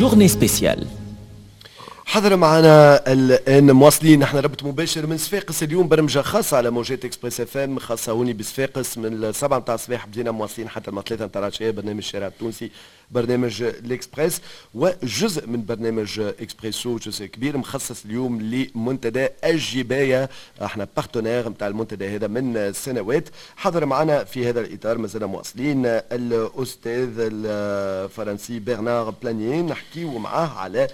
journée spéciale. حضر معنا الان مواصلين نحن ربط مباشر من صفاقس اليوم برمجه خاصه على موجات اكسبريس اف ام خاصه هوني بصفاقس من 7 نتاع الصباح بدينا مواصلين حتى ل 3 نتاع العشيه برنامج الشارع التونسي برنامج الاكسبريس وجزء من برنامج اكسبريسو جزء كبير مخصص اليوم لمنتدى الجبايه احنا بارتنير نتاع المنتدى هذا من سنوات حضر معنا في هذا الاطار مازلنا مواصلين الاستاذ الفرنسي برنار بلانيين نحكيو معاه على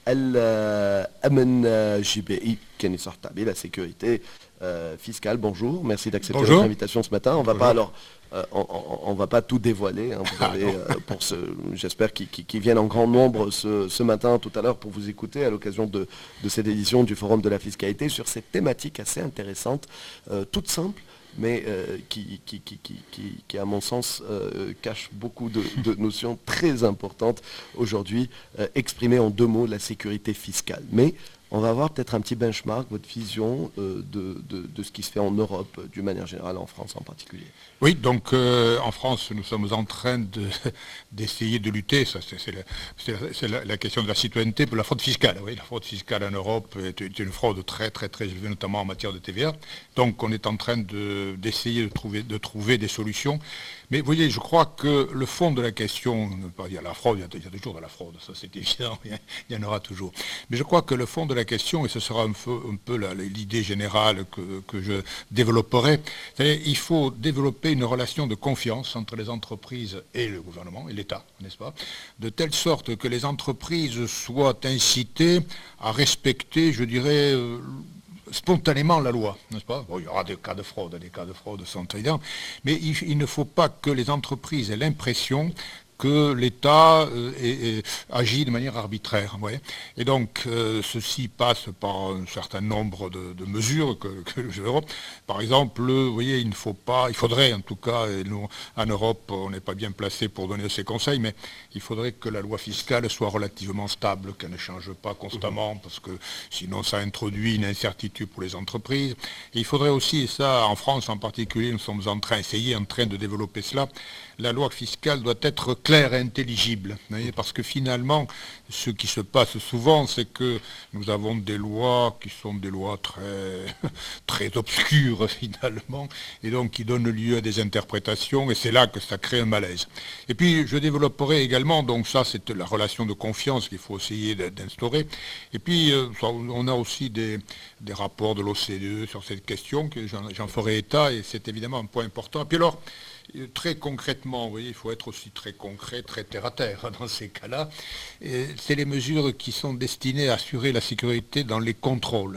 الأمن جبائي كان يصح التعبير la sécurité fiscale. Bonjour, merci d'accepter notre invitation ce matin. On va pas alors on va pas tout dévoiler. Hein, vous avez, pour j'espère qu'ils viennent en grand nombre ce matin, tout à l'heure, pour vous écouter à l'occasion de cette édition du Forum de la fiscalité sur cette thématique assez intéressante, toute simple, mais qui à mon sens cache beaucoup de notions très importantes aujourd'hui, exprimées en deux mots, la sécurité fiscale. Mais on va avoir peut-être un petit benchmark, votre vision de ce qui se fait en Europe, d'une manière générale, en France en particulier. Oui, donc en France, nous sommes en train d'essayer de lutter, ça c'est la question de la citoyenneté pour la fraude fiscale. Oui, la fraude fiscale en Europe est une fraude très très très élevée, notamment en matière de TVA. Donc on est en train d'essayer de trouver des solutions. Mais vous voyez, je crois que le fond de la question, il y a la fraude, il y a toujours de la fraude, ça c'est évident, il y en aura toujours. Mais je crois que le fond de la question, et ce sera un peu l'idée générale que je développerai, c'est il faut développer une relation de confiance entre les entreprises et le gouvernement, et l'État, n'est-ce pas, de telle sorte que les entreprises soient incitées à respecter, je dirais, spontanément la loi, n'est-ce pas? Bon, il y aura des cas de fraude sont évidents, mais il ne faut pas que les entreprises aient l'impression que l'État agit de manière arbitraire. Ouais. Et donc, ceci passe par un certain nombre de mesures que je verrai. Par exemple, vous voyez, il faudrait en tout cas, et nous, en Europe, on n'est pas bien placé pour donner ces conseils, mais il faudrait que la loi fiscale soit relativement stable, qu'elle ne change pas constamment, parce que sinon ça introduit une incertitude pour les entreprises. Et il faudrait aussi, et ça, en France en particulier, nous sommes en train de développer cela, la loi fiscale doit être claire et intelligible. Parce que finalement, ce qui se passe souvent, c'est que nous avons des lois qui sont des lois très, très obscures finalement, et donc qui donnent lieu à des interprétations, et c'est là que ça crée un malaise. Et puis je développerai également, donc ça c'est la relation de confiance qu'il faut essayer d'instaurer. Et puis on a aussi des rapports de l'OCDE sur cette question, que j'en ferai état, et c'est évidemment un point important. Et puis alors, très concrètement, vous voyez, il faut être aussi très concret, très terre-à-terre dans ces cas-là. C'est les mesures qui sont destinées à assurer la sécurité dans les contrôles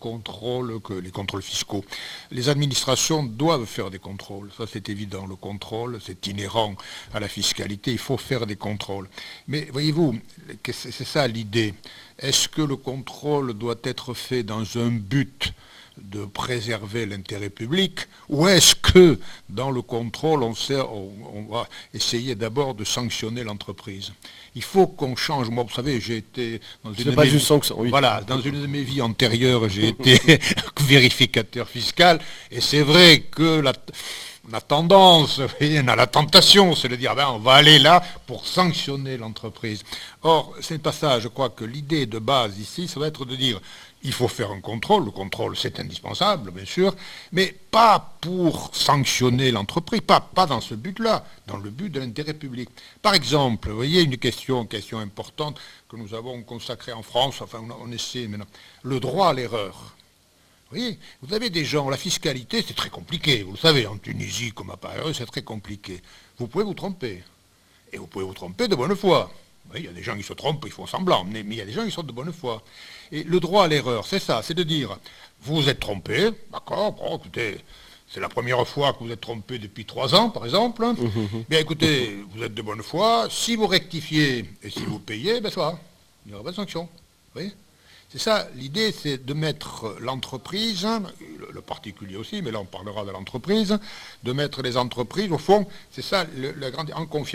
fiscaux. Les administrations doivent faire des contrôles, ça c'est évident. Le contrôle, c'est inhérent à la fiscalité, il faut faire des contrôles. Mais voyez-vous, c'est ça l'idée. Est-ce que le contrôle doit être fait dans un but de préserver l'intérêt public, ou est-ce que dans le contrôle on va essayer d'abord de sanctionner l'entreprise? Il faut qu'on change. Moi, vous savez, j'ai été dans une de mes vies antérieures, j'ai été vérificateur fiscal, et c'est vrai que la tendance, on a la tentation, c'est de dire on va aller là pour sanctionner l'entreprise. Or, c'est pas ça. Je crois que l'idée de base ici, ça va être de dire il faut faire un contrôle. Le contrôle, c'est indispensable, bien sûr, mais pas pour sanctionner l'entreprise, pas dans ce but-là, dans le but de l'intérêt public. Par exemple, vous voyez, une question importante que nous avons consacrée en France, enfin on essaie maintenant, le droit à l'erreur. Vous voyez, vous avez des gens, la fiscalité, c'est très compliqué. Vous le savez, en Tunisie comme à Paris, c'est très compliqué. Vous pouvez vous tromper. Et vous pouvez vous tromper de bonne foi. Oui, il y a des gens qui se trompent, ils font semblant, mais il y a des gens qui sont de bonne foi. Et le droit à l'erreur, c'est ça, c'est de dire, vous vous êtes trompé, d'accord, bon, écoutez, c'est la première fois que vous êtes trompé depuis 3 ans, par exemple. Bien, écoutez, vous êtes de bonne foi, si vous rectifiez et si vous payez, ben ça va, il n'y aura pas de sanction. Vous voyez ? C'est ça, l'idée, c'est de mettre l'entreprise, le particulier aussi, mais là on parlera de l'entreprise, de mettre les entreprises, au fond, c'est ça, en confiance.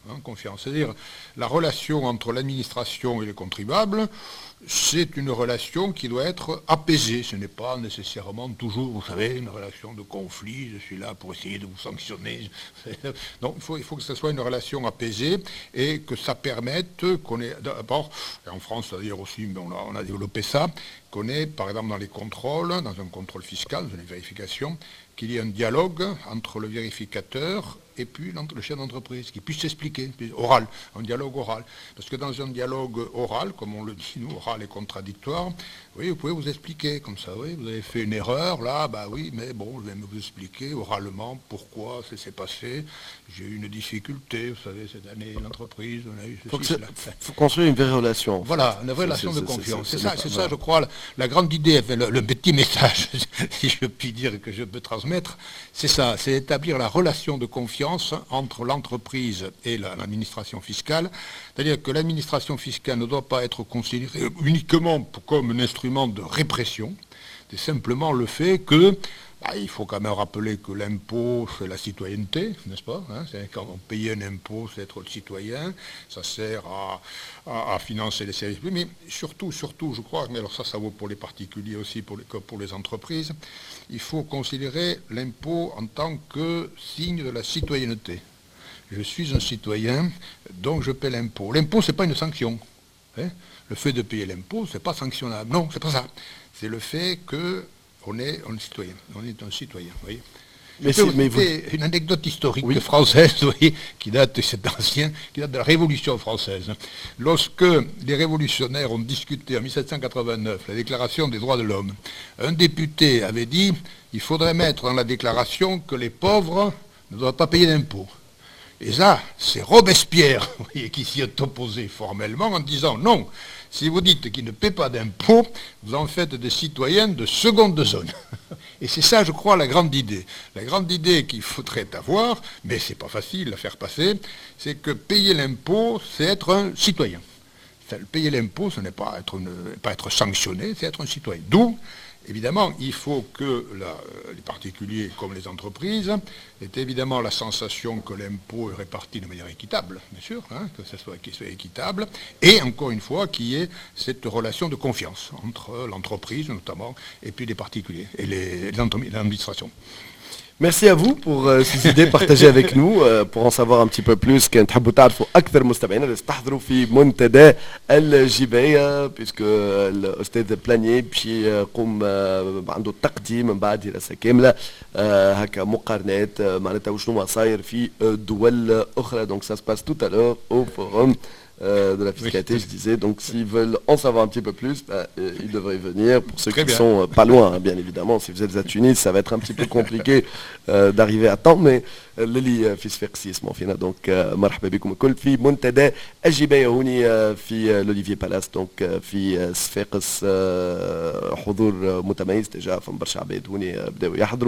confiance. C'est-à-dire la relation entre l'administration et les contribuables, c'est une relation qui doit être apaisée. Ce n'est pas nécessairement toujours, vous savez, une relation de conflit, je suis là pour essayer de vous sanctionner. Non, il faut que ce soit une relation apaisée et que ça permette qu'on ait, d'abord, et en France d'ailleurs aussi, mais on a développé ça, qu'on ait, par exemple, dans les contrôles, dans un contrôle fiscal, dans les vérifications, qu'il y ait un dialogue entre le vérificateur et puis le chef d'entreprise, qui puisse s'expliquer, oral, un dialogue oral. Parce que dans un dialogue oral, comme on le dit, nous, oral et contradictoire, oui, vous pouvez vous expliquer comme ça, oui, vous avez fait une erreur, là, bah oui, mais bon, je vais vous expliquer oralement pourquoi ça s'est passé, j'ai eu une difficulté, vous savez, cette année, l'entreprise, on a eu ceci, cela. Il faut construire une vraie relation. Voilà, une vraie relation de confiance. C'est ça, je crois, la grande idée, le petit message, si je puis dire, que je peux transmettre, c'est ça, c'est établir la relation de confiance entre l'entreprise et l'administration fiscale. C'est-à-dire que l'administration fiscale ne doit pas être considérée uniquement comme un instrument de répression. C'est simplement le fait que il faut quand même rappeler que l'impôt, c'est la citoyenneté, n'est-ce pas, quand on paye un impôt, c'est être le citoyen, ça sert à financer les services publics, mais surtout, je crois, mais alors ça vaut pour les particuliers aussi, que pour les entreprises, il faut considérer l'impôt en tant que signe de la citoyenneté. Je suis un citoyen, donc je paie l'impôt. L'impôt, ce n'est pas une sanction. Le fait de payer l'impôt, ce n'est pas sanctionnable. Non, c'est pas ça. C'est le fait que on est un citoyen. On est un citoyen, vous voyez. Une anecdote historique française, vous voyez, qui date de la Révolution française. Lorsque les révolutionnaires ont discuté en 1789 la Déclaration des droits de l'homme, un député avait dit il faudrait mettre dans la déclaration que les pauvres ne doivent pas payer d'impôts. Et ça, c'est Robespierre, vous voyez, qui s'y est opposé formellement en disant non, si vous dites qu'ils ne paient pas d'impôts, vous en faites des citoyens de seconde zone. Et c'est ça, je crois, la grande idée. La grande idée qu'il faudrait avoir, mais c'est pas facile à faire passer, c'est que payer l'impôt, c'est être un citoyen. Payer l'impôt, ce n'est pas être sanctionné, c'est être un citoyen. D'où, évidemment, il faut que les particuliers comme les entreprises aient évidemment la sensation que l'impôt est réparti de manière équitable, bien sûr, que ce soit équitable, et encore une fois, qu'il y ait cette relation de confiance entre l'entreprise, notamment, et puis les particuliers, et l'administration. Merci à vous pour ces idées partagées avec nous. Pour en savoir un petit peu plus, كان تحبوا تعرفوا أكثر مستمعينا استحضروا في منتدى الجباية puisque الأستاذ بلاني باش يقوم عنده التقديم من بعد دراسة كاملة هكا مقارنات معناتها وشنو صاير في دول أخرى. Donc ça se passe tout à l'heure au forum de la fiscalité, je disais. Donc s'ils veulent en savoir un petit peu plus, ils devraient venir. Pour ceux qui sont pas loin, bien évidemment. Si vous êtes à Tunis, ça va être un petit peu compliqué d'arriver à temps, mais للي في صفاقس يسمعوا فينا دونك مرحبا بكم الكل في منتدى الجباية هوني في لوليفي بالاس دونك في صفاقس. حضور متميز تجاه فم برشا عباد هوني بداوا يحضروا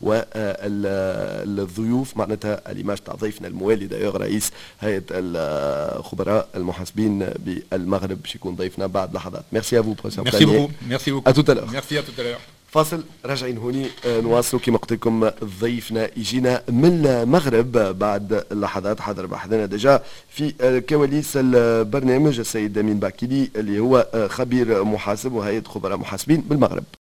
والضيوف معناتها الإيماج تاع ضيفنا الموالي دايوغ رئيس هيئة الخبراء المحاسبين بالمغرب باش يكون ضيفنا بعد لحظات. ميرسي ا فو بروفيسور بلاني. ميرسي بوكو. ا توت الور. ميرسي ا توت الور. فاصل راجعين هوني نواصلوا كما قلت لكم. ضيفنا يجينا من المغرب بعد لحظات حضر بحضنا ديجا في كواليس البرنامج السيد امين باكيلي اللي هو خبير محاسب وهيئة خبراء محاسبين بالمغرب.